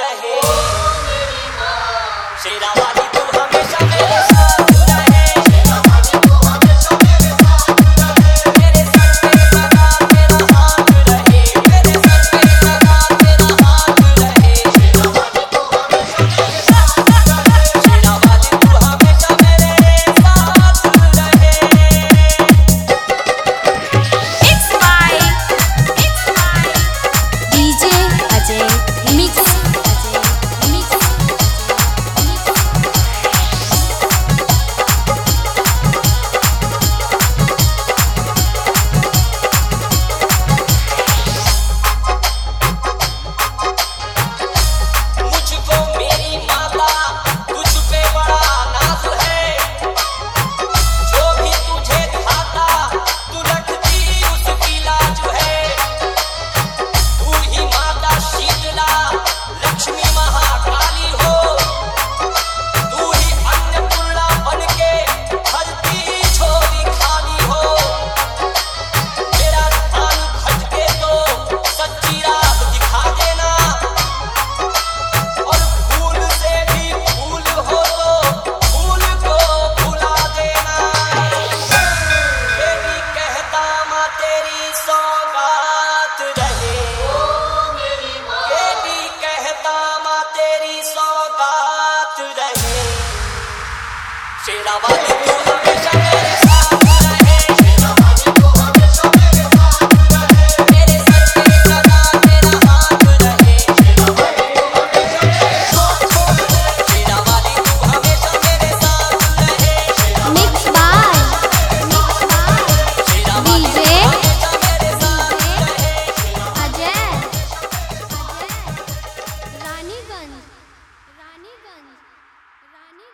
रहे। शेरा वाली तू हमेशा मेरे साथ रहे। शेरा वाली तू हमेशा मेरे साथ रहे। मेरे सर पे सदा तेरा हाथ रहे। मेरे सर पे सदा तेरा हाथ रहे। शेरा वाली तू हमेशा मेरे साथ रहे। शेरा वाली तू हमेशा मेरे साथ रहे। It's my DJ Ajay Mix मुझको मेरी माता तुझ पे बड़ा नाज है। जो भी तुझे खाता तू रखती उसकी लाज है। तू ही माता शीतला लक्ष्मी महाकाली हो। तू ही अन्नपूर्णा बनके भरती झोली खाली हो। मेरा ध्यान भटके तो सच्ची राह दिखा देना। और फूल से भी फूल हो तो फूल को भुला देना। ये भी कहता माँ तेरी सौगात रहे। ये भी कहता माँ तेरी सौगात रहे। शेरा वाली तू